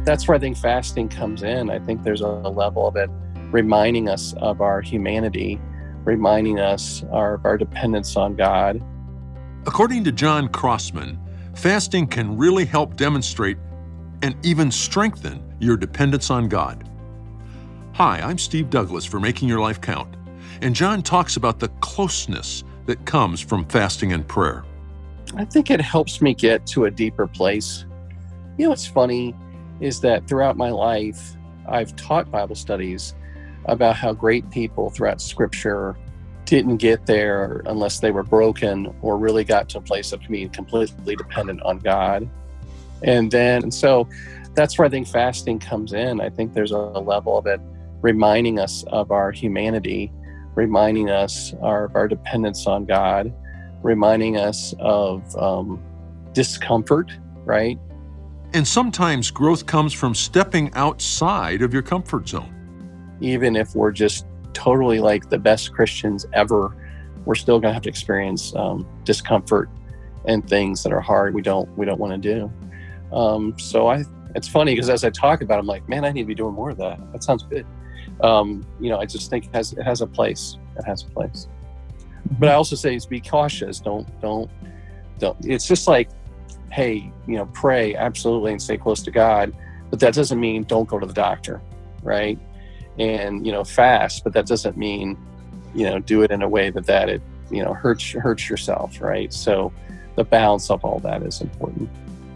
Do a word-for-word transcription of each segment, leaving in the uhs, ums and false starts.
That's where I think fasting comes in. I think there's a level of it reminding us of our humanity, reminding us of our dependence on God. According to John Crossman, fasting can really help demonstrate and even strengthen your dependence on God. Hi, I'm Steve Douglas for Making Your Life Count, and John talks about the closeness that comes from fasting and prayer. I think it helps me get to a deeper place. You know what's funny is that throughout my life, I've taught Bible studies about how great people throughout Scripture didn't get there unless they were broken or really got to a place of being completely dependent on God. And then, and so that's where I think fasting comes in. I think there's a level of it reminding us of our humanity, reminding us of our, our dependence on God, reminding us of um, discomfort, right? And sometimes growth comes from stepping outside of your comfort zone. Even if we're just totally like the best Christians ever, we're still going to have to experience um, discomfort and things that are hard we don't we don't want to do. Um, so I, it's funny because as I talk about it, I'm like, man, I need to be doing more of that. That sounds good. Um, you know, I just think it has it has a place. It has a place. But I also say is be cautious. Don't don't don't. It's just like, hey, you know, pray absolutely and stay close to God, but that doesn't mean don't go to the doctor, right? And you know, fast, but that doesn't mean, you know, do it in a way that that it you know hurts hurts yourself, right? So the balance of all that is important.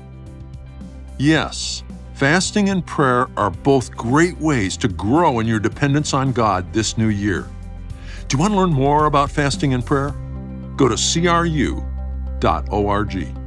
Yes, fasting and prayer are both great ways to grow in your dependence on God this new year. Do you want to learn more about fasting and prayer? Go to C R U dot org.